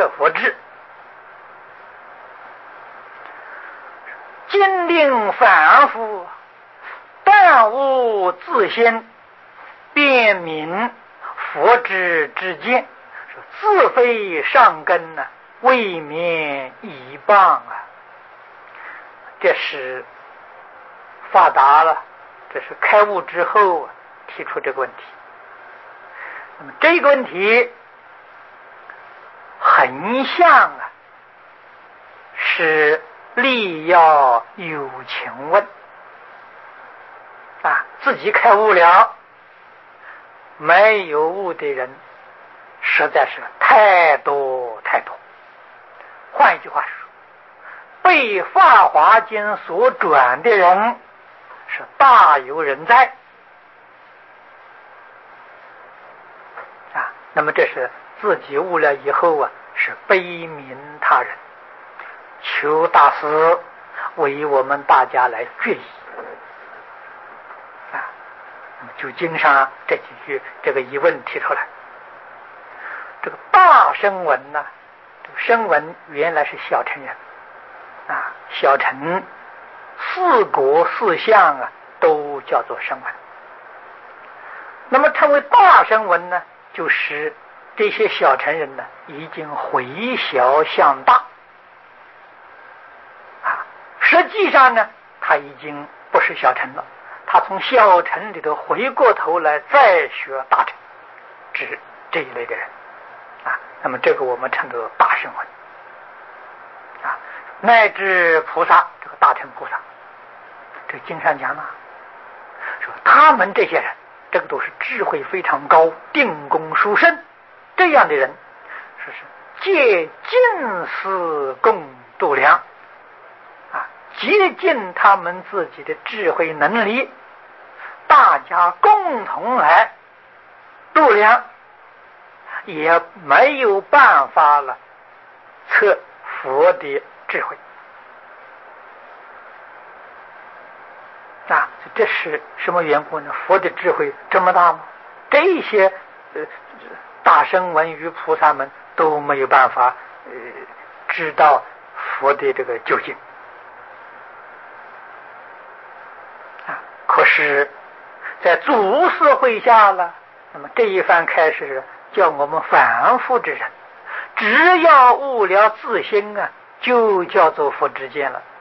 测佛智。今令凡夫但无自心，便明佛之之见，自非上根呢，未免已谤啊！这是发达了，这是开悟之后提出这个问题。那么这个问题很像是力要有情问自己开悟了，没有悟的人实在是太多太多。换一句话说，被《法华经》所转的人是大有人在那么这是自己悟了以后是悲悯他人，求大师为我们大家来决议那么就经上这几句这个疑问提出来。这个大声闻这个声闻原来是小乘人小乘四果四相都叫做声闻。那么称为大声闻呢，就是这些小乘人呢已经回小向大实际上呢他已经不是小乘了，他从小乘里头回过头来再学大乘，指这一类的人那么这个我们称作大声闻乃至菩萨，这个大乘菩萨，这个经上讲说他们这些人，这个都是智慧非常高，定功殊胜，这样的人说是借近思共度量竭尽他们自己的智慧能力，大家共同来度量，也没有办法了测佛的智慧这是什么缘故呢？佛的智慧这么大吗？这些大声闻与菩萨们都没有办法知道佛的这个究竟可是在祖师会下了，那么这一番开始叫我们凡夫之人只要悟了自心就叫做佛之见了，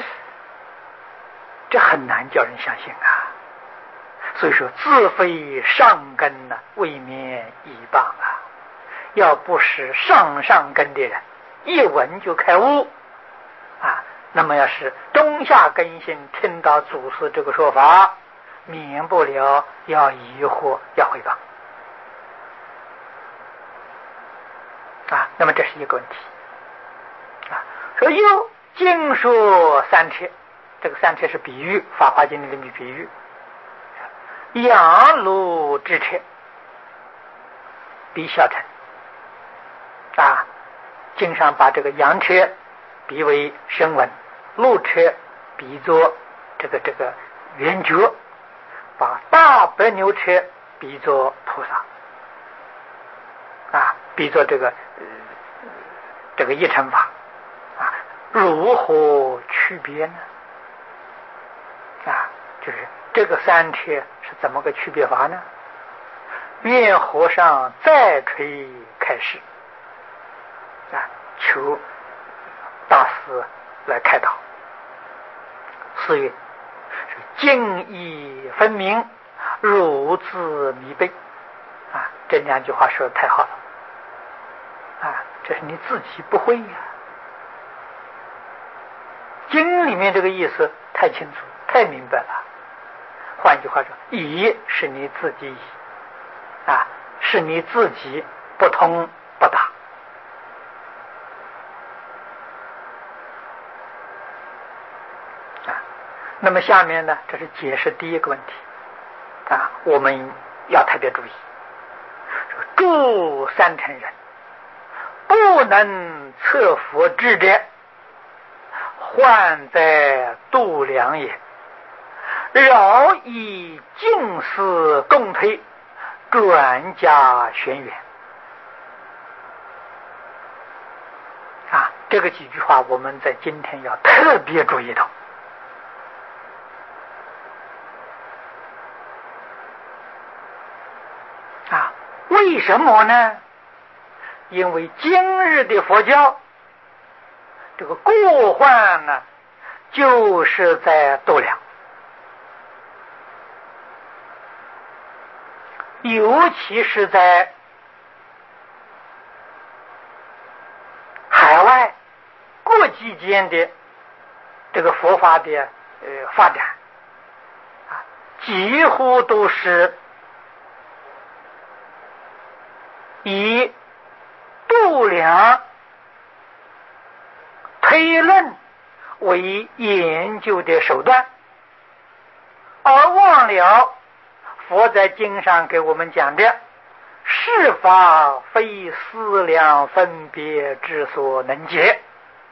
这很难叫人相信所以说自非上根未免已谤要不是上根的人一闻就开悟那么要是中下根性听到祖师这个说法，免不了要疑惑，要回谤那么这是一个问题说又经说三车，这个三车是比喻，法华经里面比喻羊鹿之车，比小乘经常把这个羊车比为声闻，鹿车比作这个圆觉，把大白牛车比作菩萨比作这个一乘法如何区别呢就是这个三车是怎么个区别法呢？愿和尚再垂开示求大师来开导。四月经义分明，如自迷背这两句话说的太好了这是你自己不会经里面这个意思太清楚太明白了，换句话说，义是你自己是你自己不通不达那么下面呢，这是解释第一个问题我们要特别注意，诸三乘人不能测佛智者，患在度量也，饶以近思共推，转加玄远这个几句话我们在今天要特别注意到。为什么呢？因为今日的佛教这个过患呢，就是在度量，尤其是在海外国际间的这个佛法的发展几乎都是以度量推论为研究的手段，而忘了佛在经上给我们讲的是法非思量分别之所能解。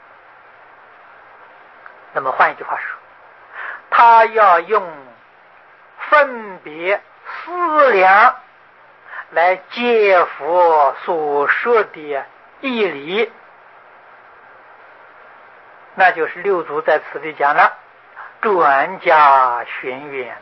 那么换一句话说，他要用分别思量来解佛所说的义理，那就是六祖在此地讲了，专家玄远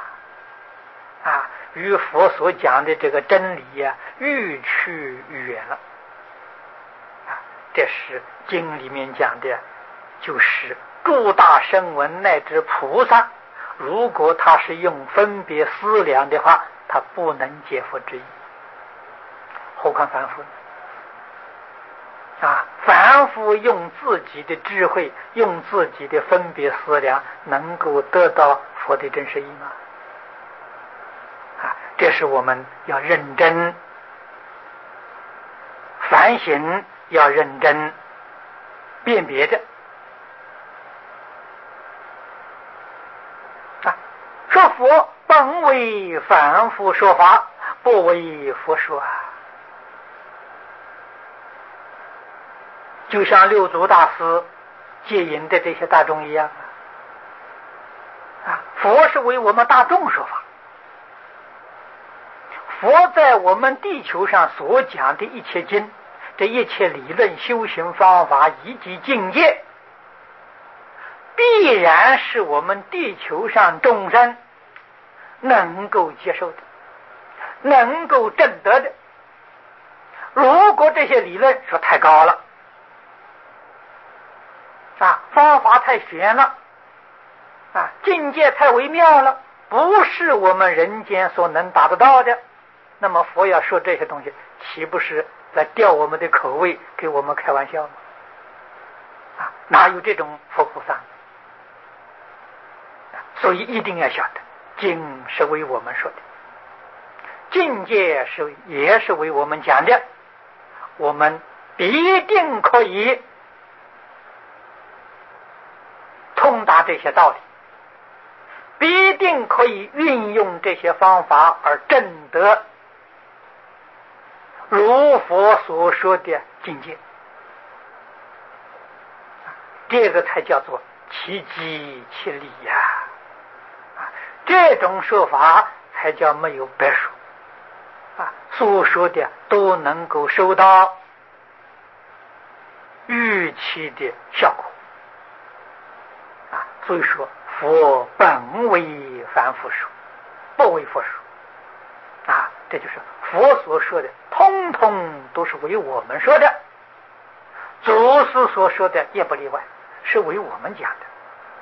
与佛所讲的这个真理愈去愈远了这是经里面讲的，就是诸大声闻乃至菩萨，如果他是用分别思量的话，他不能解佛之意，何况凡夫凡夫用自己的智慧，用自己的分别思量，能够得到佛的真实意吗？这是我们要认真反省，要认真辨别的说佛本为凡夫说法，不为佛说就像六祖大师戒引的这些大众一样佛是为我们大众说法，佛在我们地球上所讲的一切经，这一切理论、修行方法以及境界，必然是我们地球上众生能够接受的，能够证得的。如果这些理论说太高了方法太玄了境界太微妙了，不是我们人间所能达得到的，那么佛要说这些东西，岂不是来吊我们的口味，给我们开玩笑吗？哪有这种佛菩萨？所以一定要晓得，经是为我们说的，境界也是为我们讲的，我们必定可以通达这些道理，必定可以运用这些方法而证得如佛所说的境界，这个才叫做其机其理这种说法才叫没有白说所说的都能够收到预期的效果所以说佛本为凡夫说，不为佛说这就是佛所说的通通都是为我们说的，祖师所说的也不例外，是为我们讲的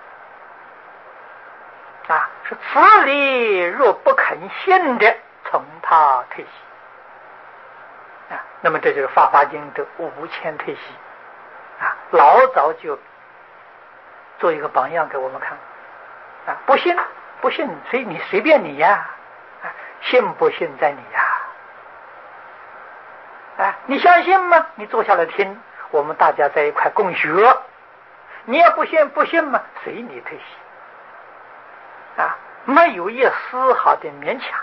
是此理若不肯信的，从他退席那么这就是《法华经》的5000退席老早就做一个榜样给我们看不信你随便你信不信在你你相信吗？你坐下来听，我们大家在一块共学，你也不信吗？随你退席没有一丝毫的勉强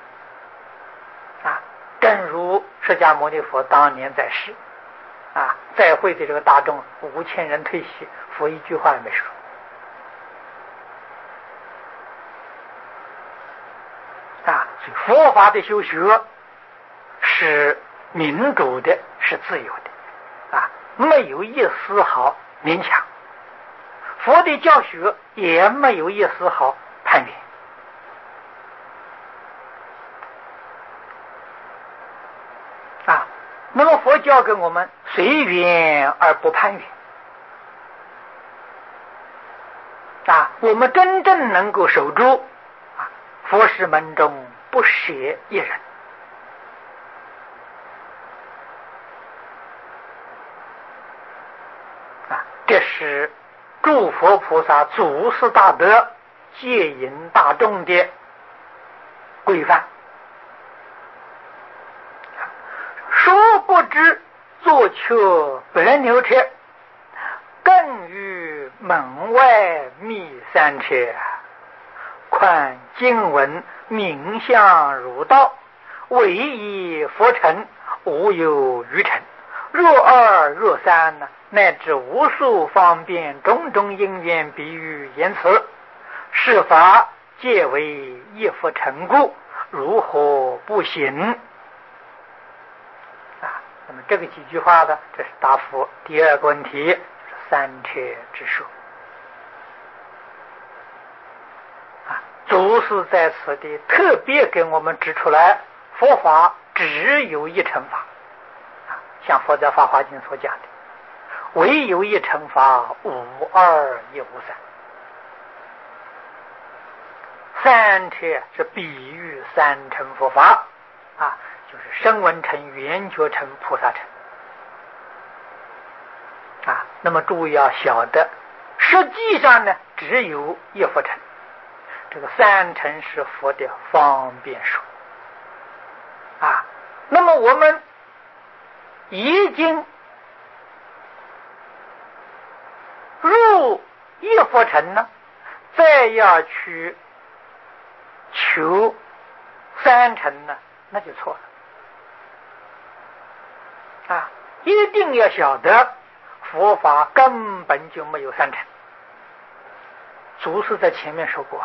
正如释迦牟尼佛当年在世在会的这个大众5000人退席，佛一句话也没说所以佛法的修学是民主的，是自由的没有一丝毫勉强，佛的教学也没有一丝毫攀援。那么佛教给我们随缘而不攀援。我们真正能够守住佛事门中不舍一人。这是诸佛菩萨祖师大德戒引大众的规范。殊不知坐却白牛车，更于门外密三车。况经文名相如道，唯以佛尘，无有余尘。若二若三，乃至无数方便种种因缘比喻言辞，是法皆为一佛尘故，如何不行？那么这个几句话呢，这是答复第二个问题，就是三车之说。祖师在此地特别给我们指出来，佛法只有一乘法，像佛在《法华经》所讲的，唯有一乘法，无二也无三。三车是比喻三乘佛法就是声闻乘、缘觉乘、菩萨乘那么注意要晓得，实际上呢只有一佛乘，这个三乘是佛的方便说那么我们已经入一佛乘呢，再要去求三乘呢，那就错了一定要晓得佛法根本就没有三乘。祖师在前面说过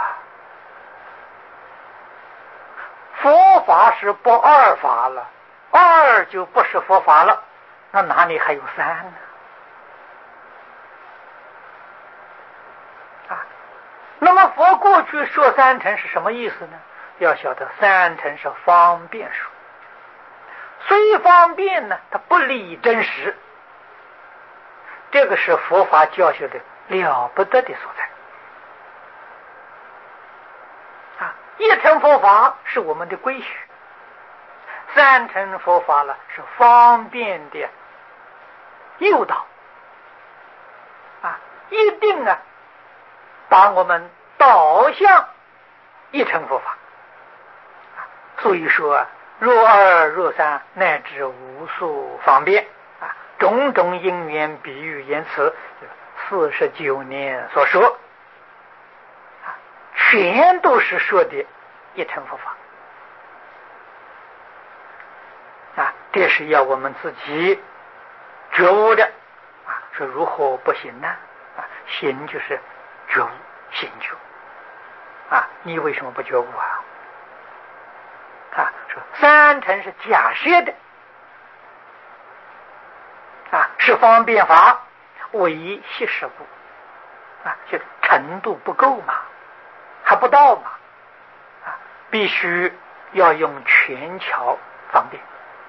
佛法是不二法了，二就不是佛法了，那哪里还有三呢？那么佛过去说三乘是什么意思呢？要晓得三乘是方便说，虽方便呢，它不离真实，这个是佛法教学的了不得的所在一乘佛法是我们的规矩，三乘佛法呢是方便的诱导一定把我们导向一乘佛法所以说若二若三，乃至无数方便种种因缘比喻言辞，49年所说全都是说的一乘佛法这是要我们自己觉悟的说如何不行呢行就是觉悟，行觉你为什么不觉悟说三乘是假设的是方便法，唯悉实故就程度不够嘛，还不到嘛必须要用权巧方便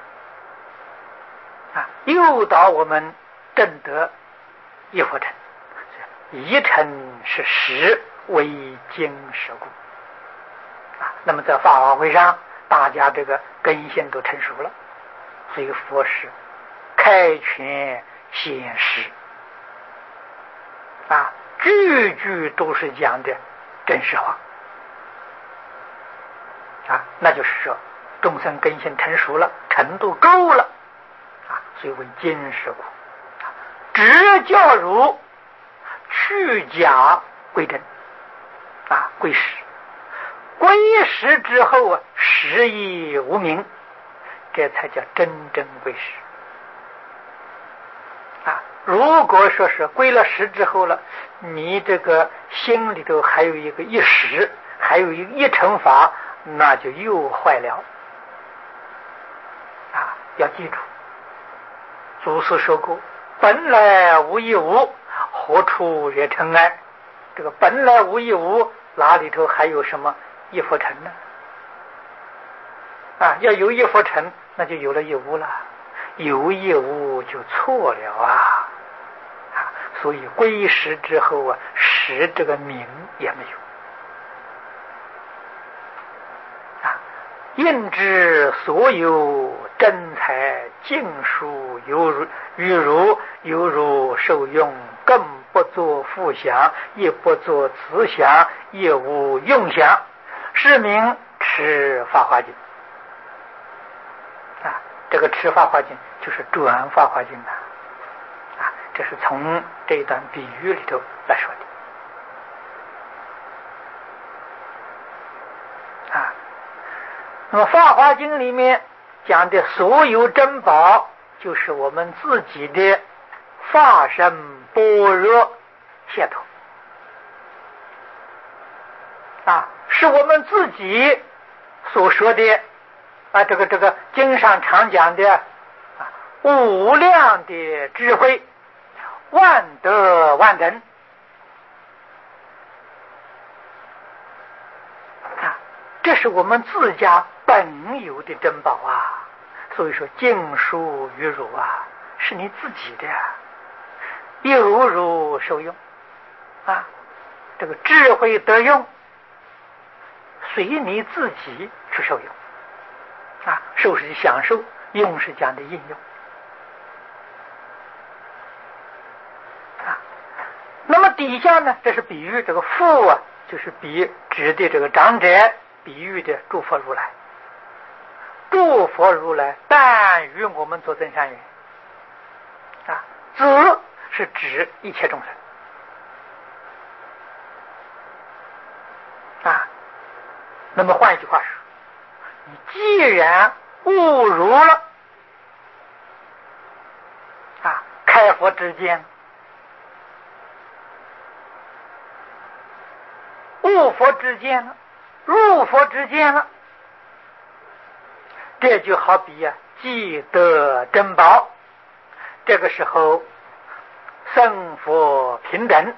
诱导我们证得一佛乘。一乘是实，为经实故那么在法华会上，大家这个根性都成熟了，所以佛是开权显实句句都是讲的真实话那就是说众生根性成熟了，程度够了所以为经实故只教如去假归真归实，归实之后实亦无名，这才叫真正归实如果说是归了实之后了，你这个心里头还有一个一实，还有一乘法，那就又坏了要记住祖师说过， 本来无一物，何处惹尘埃？这个本来无一物，哪里头还有什么一佛尘呢？要有一佛尘，那就有了一物了。有一物就错了啊！所以归实之后实这个名也没有。应知所有真财尽数于如，犹如受用，更不作复想，亦不作慈想，亦无用想，是名持法华经。这个持法华经就是转法华经这是从这一段比喻里头来说的那么法华经里面讲的所有珍宝，就是我们自己的法身般若解脱是我们自己所说的这个经上常讲的无量的智慧，万德万能这是我们自家本有的珍宝所以说尽数于汝是你自己的犹如受用这个智慧得用，随你自己去受用受是享受，用是讲的应用那么底下呢，这是比喻这个父就是指的这个长者，比喻的诸佛如来。诸佛如来但与我们作增善缘子是指一切众生那么换一句话说，你既然悟如了开佛之见，悟佛之见了，入佛之见了，这就好比既得珍宝，这个时候僧佛平等，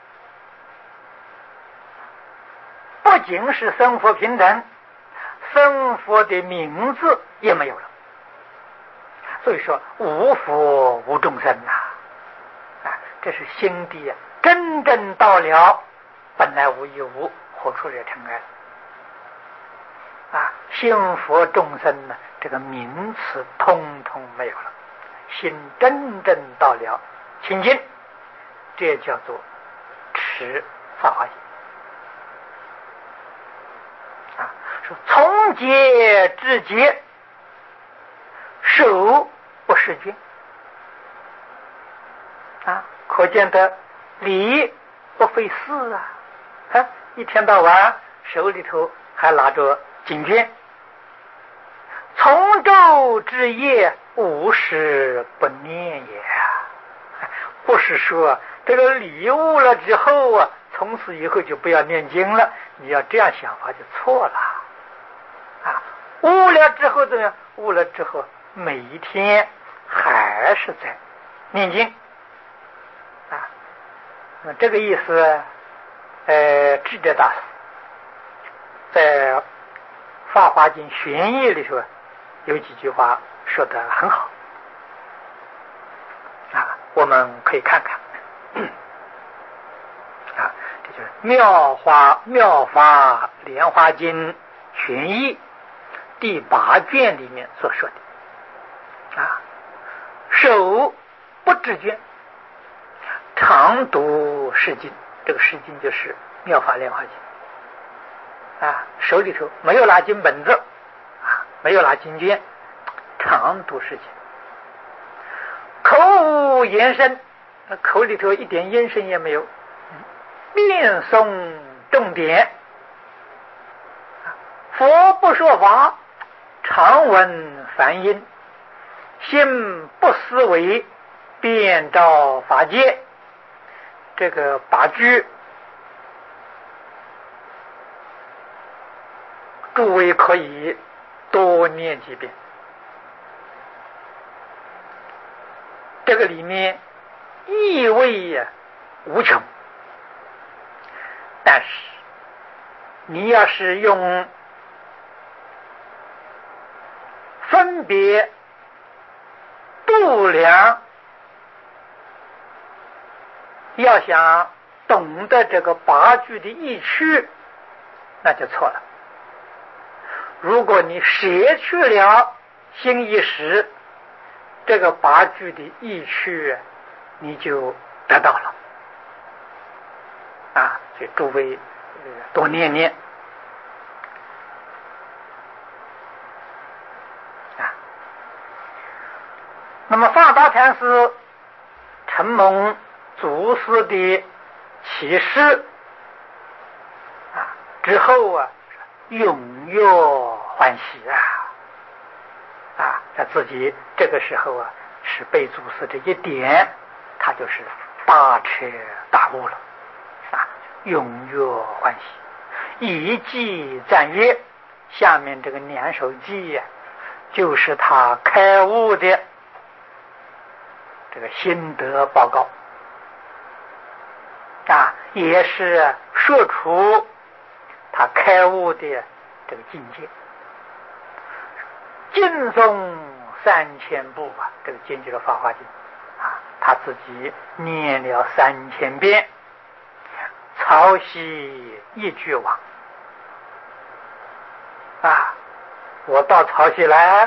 不仅是僧佛平等，僧佛的名字也没有了。所以说无佛无众生这是心地真正到了本来无一物，何处惹尘埃心佛众生呢，这个名词通通没有了，心真正到了清净，这叫做持法华经说从结至结，手不释卷可见的理不费事一天到晚手里头还拿着经卷，从昼至夜无时不念也不是说这个理悟了之后从此以后就不要念经了，你要这样想法就错了悟了之后怎么样？悟了之后每一天还是在念经那这个意思智者大师在《法华经玄义》里头有几句话说得很好我们可以看看这就是妙法莲华经玄义第8卷里面所说的手不知卷，常读释经。这个释经就是妙法莲华经手里头没有拿经本子没有拿经卷，常读释经。口无言声，口里头一点音声也没有，念诵重点。佛不说法，常闻梵音，心不思维，遍照法界。这个8句诸位可以多念几遍。这个里面意味无穷。但是你要是用分别度量，要想懂得这个八句的意趣，那就错了。如果你舍去了心意识，这个八句的意趣你就得到了啊！所以诸位多念念啊。那么法大禅师承蒙祖师的启示啊之后啊，踊跃欢喜啊，他自己这个时候啊，是被祖师这一点，他就是大彻大悟了啊，踊跃欢喜。一记赞曰，下面这个两首偈呀，就是他开悟的这个心得报告啊，也是说出他开悟的这个境界。经诵3000部啊，这个经就是《法华经》啊，他自己念了3000遍，曹溪一句网啊，我到曹溪来，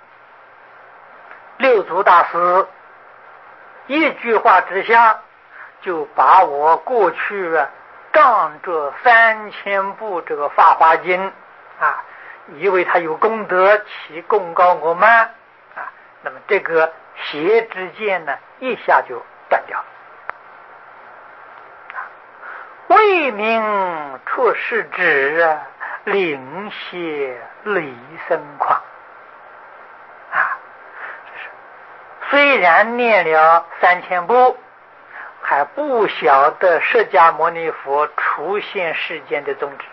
六祖大师一句话之下，就把我过去仗着3000部这个《法华经》啊，以为他有功德，起功高我慢啊，那么这个邪之见呢，一下就断掉了。为名出世之灵邪离身狂啊！虽然念了3000部，还不晓得释迦牟尼佛出现世间的宗旨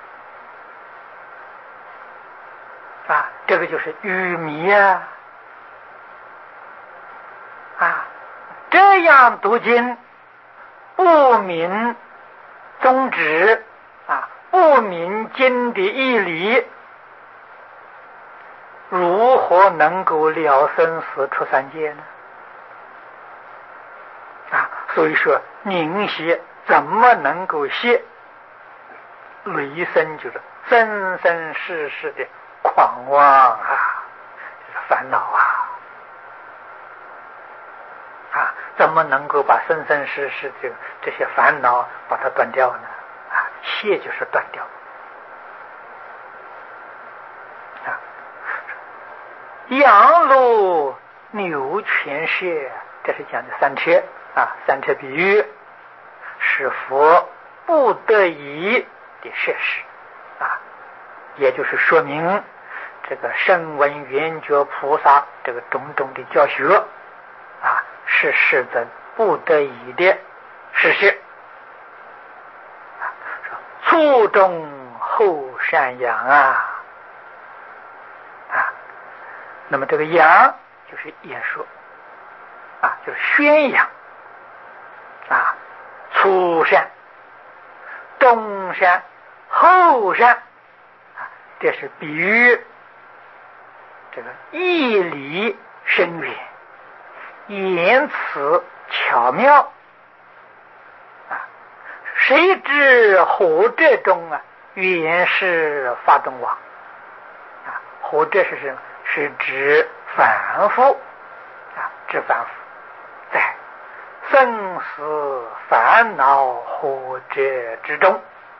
啊，这个就是愚迷啊！这样读经，不明宗旨啊，不明经的义理，如何能够了生死出三界呢？啊，所以说宁邪怎么能够歇？离生就是生生世世的狂妄啊，烦恼啊，怎么能够把生生世世这些烦恼把它断掉呢？啊，歇就是断掉啊。羊鹿牛犬蛇，这是讲的三车啊，三车比喻是佛不得已的设施啊，也就是说明这个声闻缘觉菩萨这个种种的教学啊，是世尊不得已的实施啊。初中后善扬啊，那么这个扬就是演说啊，就是宣扬啊，初善、中善、后善啊，这是比喻这个义理深远，言辞巧妙啊。谁知火者中原是法中王啊，火者是什么？是指凡夫啊，指凡夫在生死烦恼火者之中，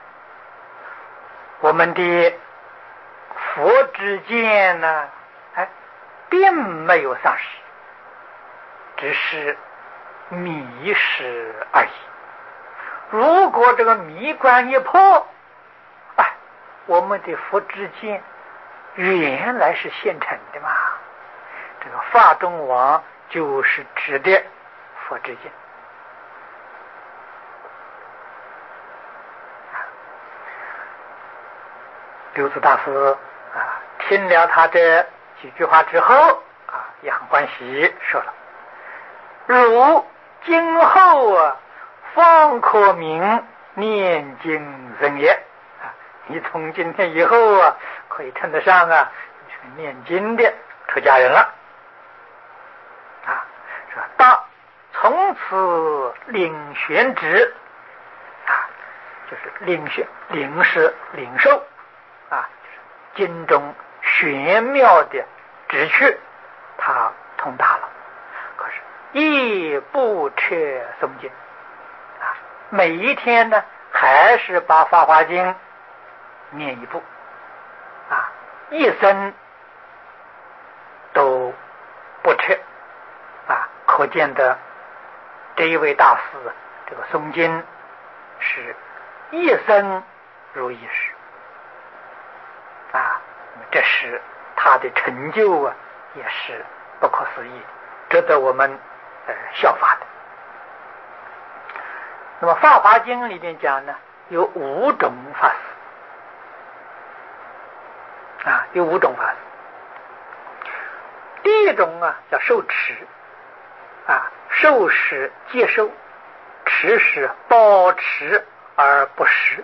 我们的佛之见呢，并没有丧失，只是迷失而已。如果这个迷关一破，我们的佛之见原来是现成的嘛，这个法中王就是指的佛之见。六祖大师听了他这几句话之后也很欢喜，说了：如今后方可名念经人也。你从今天以后可以称得上念经的出家人了。说大从此领玄旨，就是领是领受，就是经中玄妙的旨趣，他通达了。可是亦不撤诵经，每一天呢还是把《法华经》念一部，一生都不撤，可见的这一位大师，这个诵经是一生如一日，这是他的成就也是不可思议，值得我们效法的。那么《法华经》里面讲呢，有5种法师，有5种法师。第一种叫受持，受是接受，持是保持而不失，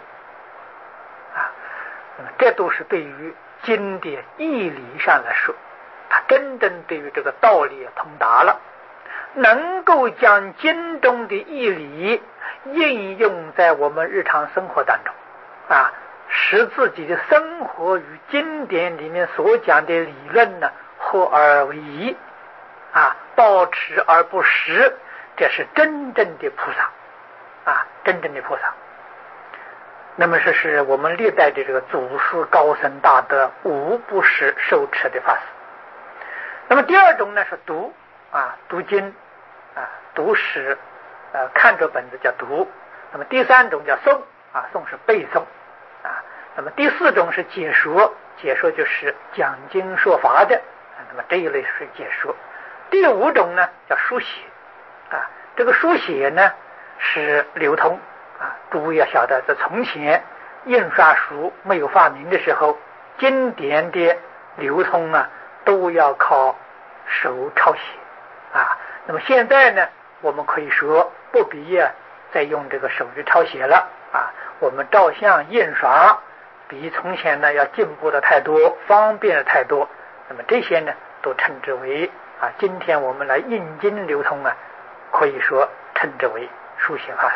那么这都是对于经的义理上来说，他真正对于这个道理通达了，能够将经中的义理应用在我们日常生活当中，使自己的生活与经典里面所讲的理论呢合而为一，保持而不失，这是真正的菩萨，真正的菩萨。那么这是我们历代的这个祖师高僧大德无不是受持的法师。那么第二种呢是读，读经，读是看着本子叫读。那么第三种叫诵，诵是背诵，那么第四种是解说，解说就是讲经说法的，那么这一类是解说。第5种呢叫书写，这个书写呢是流通，诸位要晓得，在从前印刷术没有发明的时候，经典的流通都要靠手抄写，那么现在呢我们可以说不必再用这个手指抄写了，我们照相印刷比从前呢要进步的太多，方便的太多，那么这些呢都称之为今天我们来印经流通可以说称之为书写法师，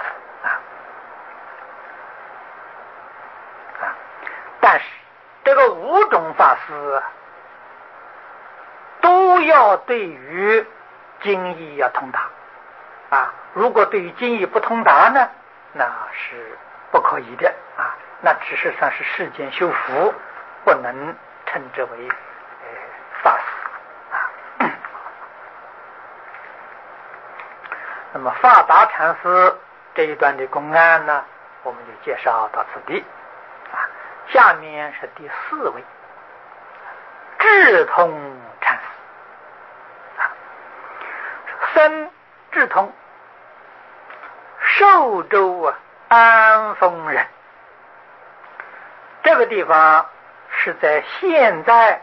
但是这个5种法师都要对于经义要通达，如果对于经义不通达呢，那是不可以的，那只是算是世间修福，不能称之为法师。那么法达禅师这一段的公案呢，我们就介绍到此地，下面是第4位智通禅师，僧智通，寿州安丰人。这个地方是在现在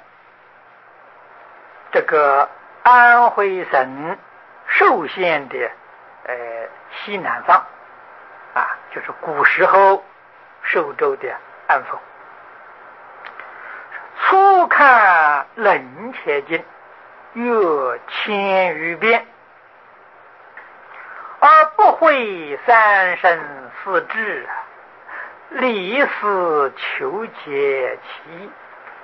这个安徽省寿县的西南方，就是古时候寿州的安丰。初看冷且经，阅1000余遍，而不会3生4智，理思求解其意。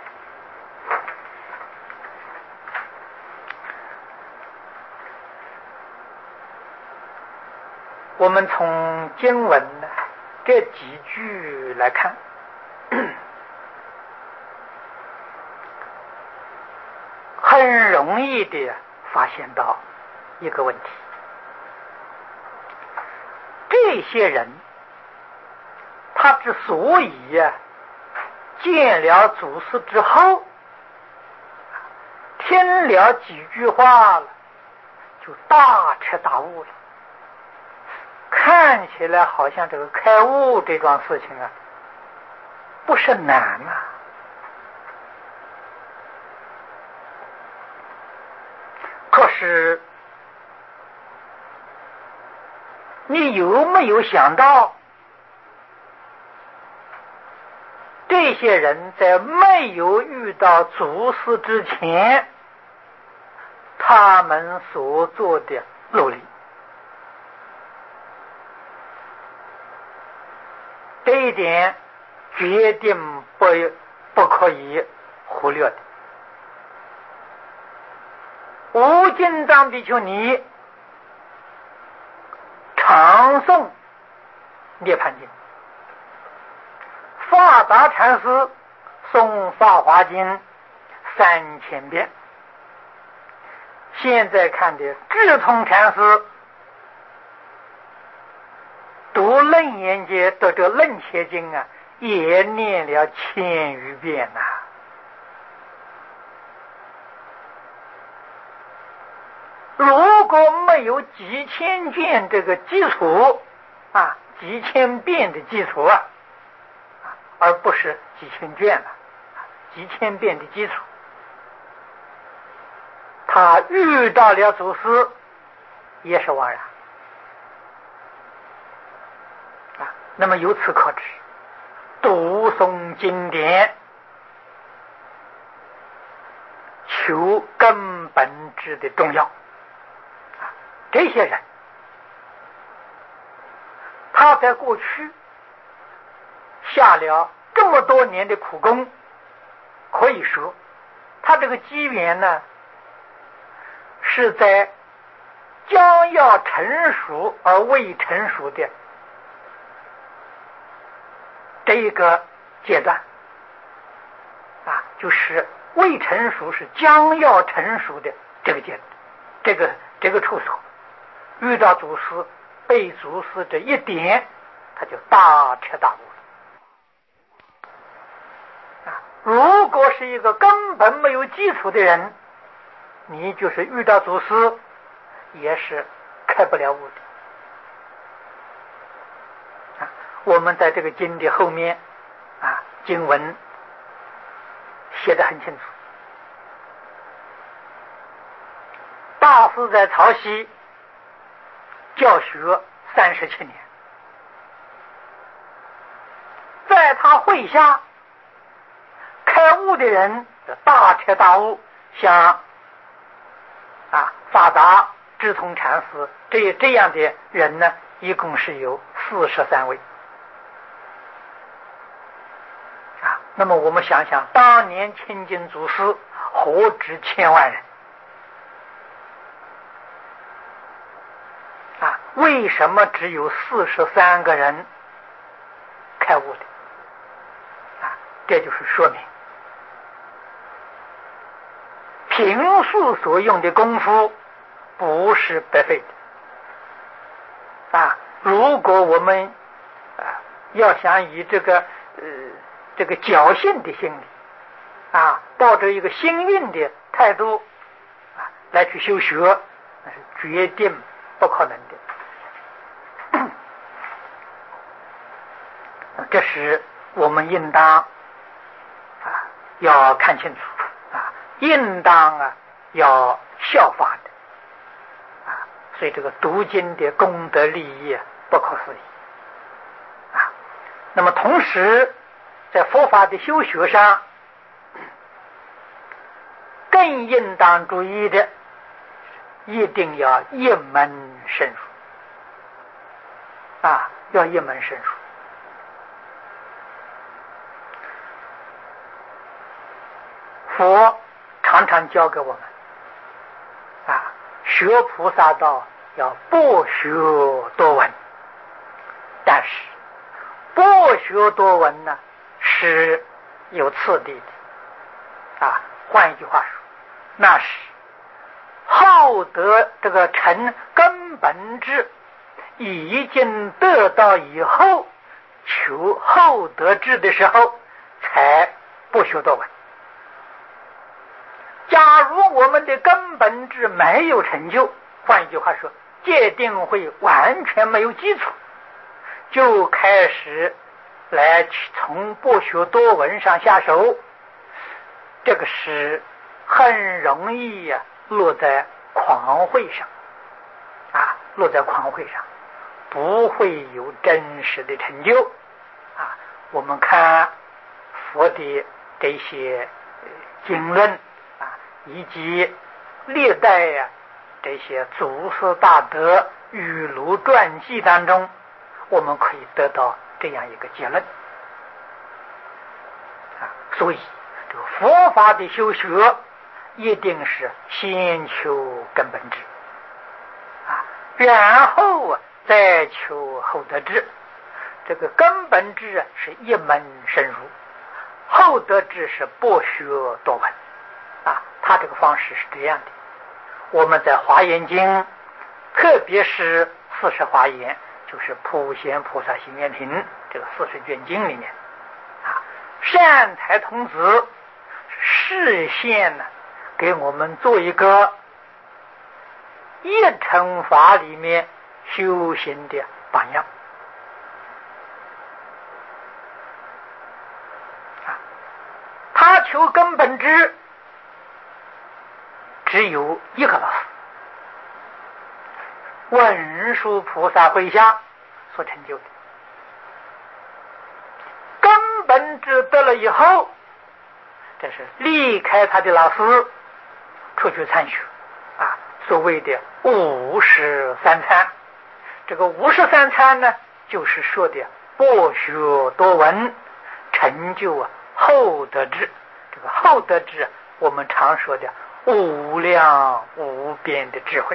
我们从经文这几句来看，很容易的发现到一个问题，这些人他之所以见了祖师之后听了几句话了就大彻大悟了，看起来好像这个开悟这桩事情不是难可是你有没有想到，这些人在没有遇到祖师之前，他们所做的努力，这一点决定不可以忽略的。无尽藏比丘尼常诵涅槃经，法达禅师诵法华经3000遍，现在看的智通禅师读楞严经，读这楞伽经啊，也念了1000余遍呐。如果没有几千卷这个基础啊，几千遍的基础啊，而不是几千卷了，几千遍的基础，他遇到了祖师也是枉然啊。那么由此可知，读诵经典，求根本智的重要。这些人，他在过去下了这么多年的苦功，可以说他这个机缘呢，是在将要成熟而未成熟的这一个阶段啊，就是未成熟是将要成熟的这个阶段，这个处所遇到祖师，被祖师这一点，他就大彻大悟了啊。如果是一个根本没有基础的人，你就是遇到祖师也是开不了悟的啊。我们在这个经的后面啊，经文写得很清楚，大师在曹溪教学37年，在他会下开悟的人大彻大悟，像法达、智通禅师这样的人呢，一共是有43位啊。那么我们想想，当年清净祖师何止1000万人啊？为什么只有43个人开悟的啊？这就是说明平素所用的功夫不是白费的啊！如果我们要想以这个侥幸的心理啊，抱着一个幸运的态度来去修学，那是决定不可能的。这是我们应当要看清楚应当要效法的所以这个读经的功德利益不可思议那么同时在佛法的修学上，更应当注意的，一定要一门深入要一门深入。佛常常教给我们学菩萨道要博学多闻，但是博学多闻呢是有次第的换一句话说，那是后得这个成根本智已经得到以后，求后得智的时候才博学多闻。假如我们的根本智没有成就，换一句话说，戒定慧完全没有基础，就开始来从博学多闻上下手，这个是很容易落在狂慧上落在狂慧上。 不会有真实的成就。我们看佛的这些经论以及历代这些祖师大德语录传记当中，我们可以得到这样一个结论。所以这个佛法的修学一定是先求根本智然后再求后得智。这个根本智是一门深入，后得智是博学多闻他这个方式是这样的。我们在华严经，特别是40华严，就是普贤菩萨行愿品这个40卷经里面善财童子示现给我们做一个一乘法里面修行的榜样他求根本智只有一个老师，文殊菩萨会下所成就的。根本智得了以后，这是离开他的老师出去参学所谓的53参。这个53参呢，就是说的博学多闻，成就后得智。这个后得智我们常说的无量无边的智慧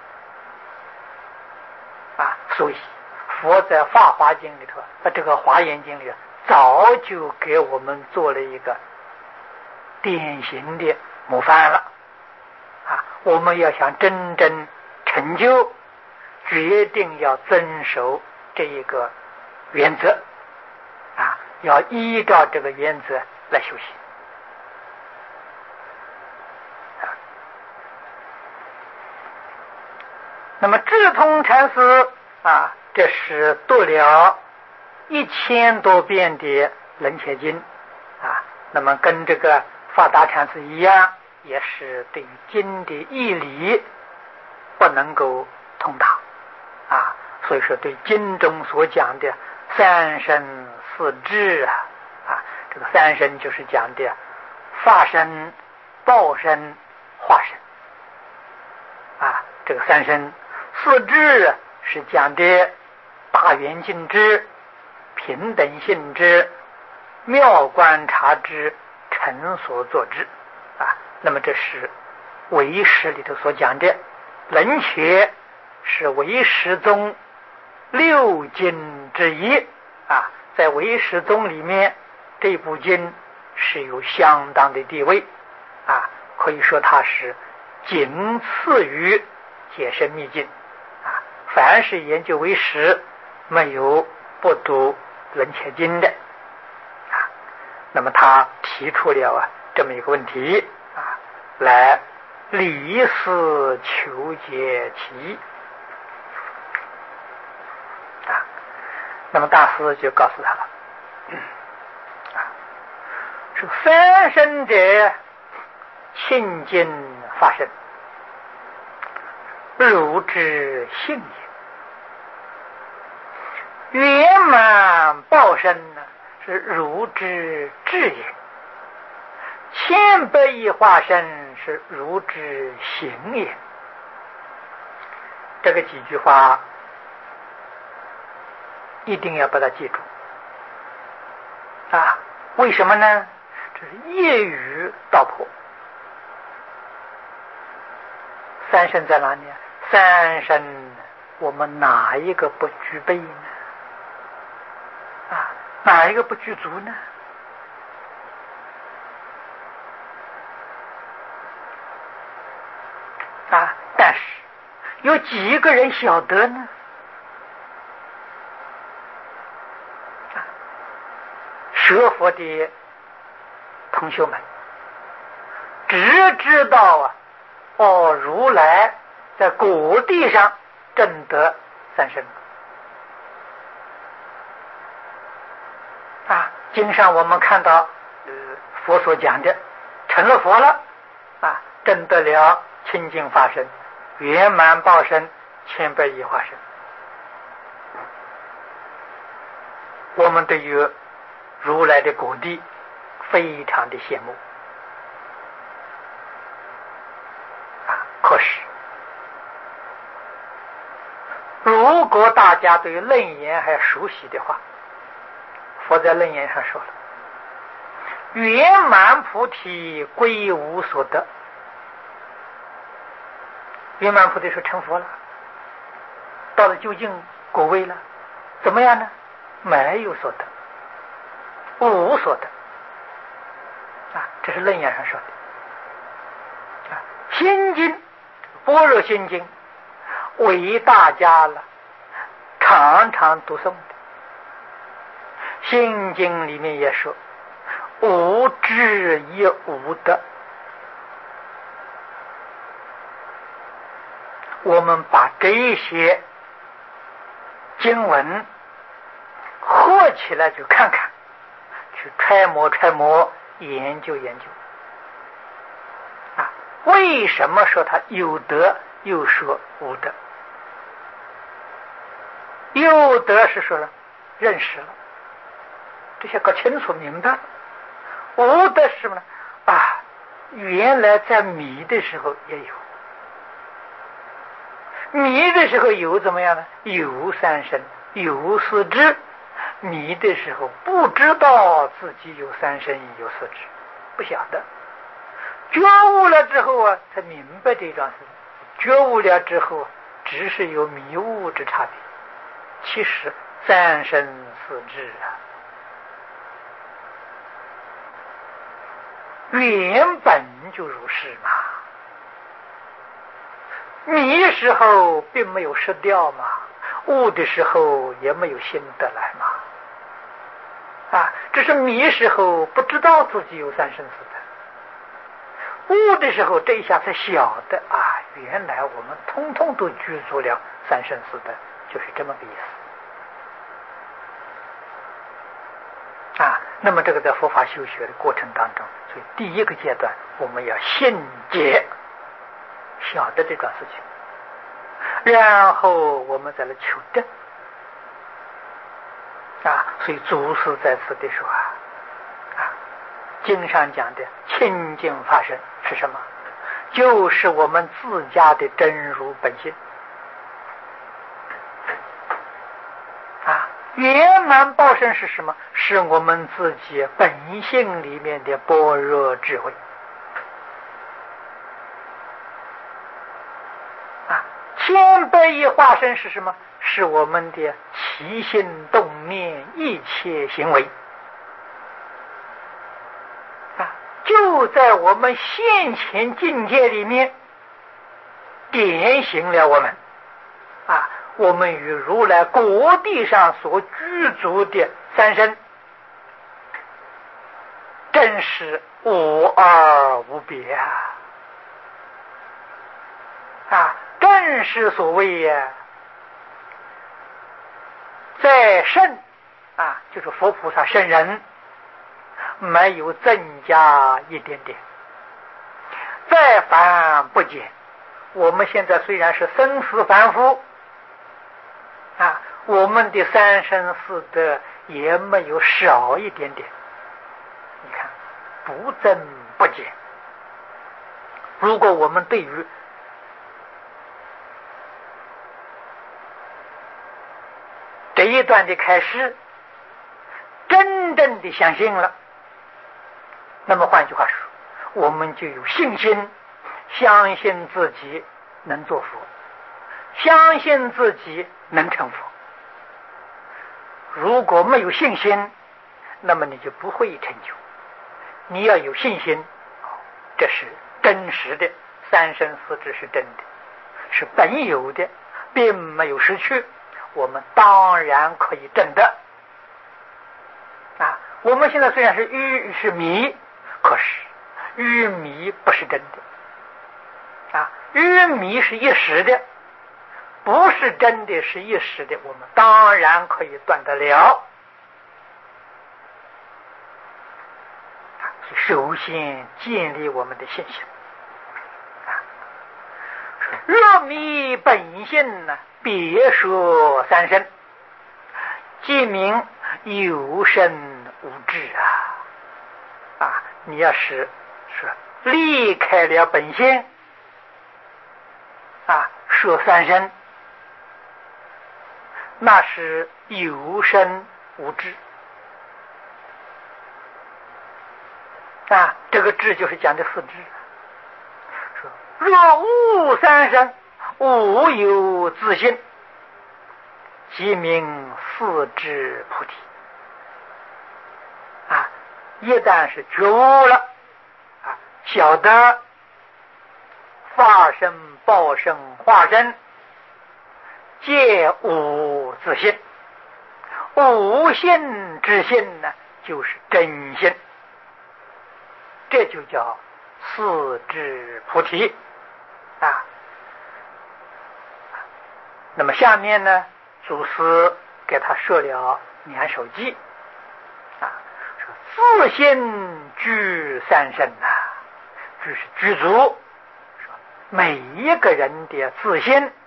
所以佛在法华经里头这个华严经里早就给我们做了一个典型的模范了我们要想真正成就，决定要遵守这一个原则要依照这个原则来修行那么智通禅师这是读了1000多遍的楞伽经那么跟这个法达禅师一样，也是对于经的义理不能够通达所以说对经中所讲的三身四智这个三身就是讲的法身、报身、化身这个三身。四智是讲的大圆镜智、平等性智、妙观察智、成所作智那么这是唯识里头所讲的。楞伽是唯识宗6经之一在唯识宗里面，这部经是有相当的地位可以说它是仅次于解深密经凡是研究唯识，没有不读楞伽经的那么他提出了这么一个问题来理思求解其意那么大师就告诉他了是三身者清净法身，如之性也；圆满报身呢，是如之智也；千百亿化身是如之行也。这个几句话一定要把它记住为什么呢？这是一语道破。三身在哪里？三身我们哪一个不具备呢？哪一个不具足呢？但是有几个人晓得呢？学佛的同学们只知道如来在果地上证得三身经上我们看到佛所讲的成了佛了证得了清净法身、圆满报身、千百亿化身我们对于如来的果地非常的羡慕可是如果大家对于楞严还熟悉的话，佛在楞严上说了，圆满菩提归无所得。圆满菩提是成佛了，到了究竟果位了，怎么样呢？没有所得，无所得这是楞严上说的心经般若心经为大家了常常读诵的。心经里面也说无智亦无得。我们把这些经文合起来去看看，去揣摩研究为什么说他有德又说无德？有德是说认识了，这些搞清楚明白了。无德是什么呢？原来在迷的时候也有，迷的时候有怎么样呢？有三身，有四肢。迷的时候不知道自己有三身有四肢，不晓得。觉悟了之后才明白这桩事。觉悟了之后只是有迷悟之差别，其实三身四肢原本就如是嘛。迷时候并没有失掉嘛，悟的时候也没有心得来嘛。只是迷时候不知道自己有三身四德，悟的时候这一下才晓得原来我们通通都具足了三身四德，就是这么个意思那么这个在佛法修学的过程当中，所以第一个阶段我们要信解，晓得这桩事情，然后我们再来求证所以祖师在此的时候经上讲的清净法身是什么？就是我们自家的真如本性圆满报身是什么？是我们自己本性里面的般若智慧千百亿化身是什么？是我们的起心动念一切行为就在我们现前境界里面点醒了我们我们与如来果地上所具足的三身真是无二无别正是所谓在圣就是佛菩萨圣人没有增加一点点，再凡不减。我们现在虽然是生死凡夫我们的三身四德也没有少一点点，你看不增不减。如果我们对于这一段的开示真正的相信了，那么换句话说，我们就有信心，相信自己能做佛，相信自己能成佛。如果没有信心，那么你就不会成就。你要有信心，这是真实的，三身四肢是真的，是本有的，并没有失去，我们当然可以证得我们现在虽然是愚是迷，可是愚迷不是真的愚迷是一时的，不是真的是一时的，我们当然可以断得了首先建立我们的信心若迷本性别说三身，即名有生无智你要是离开了本性摄三身，那是有生无智这个智就是讲的四智。说若无三身，无有自性，即名四智菩提一旦是觉悟了晓得法身、报身、化身皆无自性，无性之性呢，就是真性，这就叫四智菩提那么下面呢，祖师给他设了两首偈说自性具三身就是具足，说每一个人的自性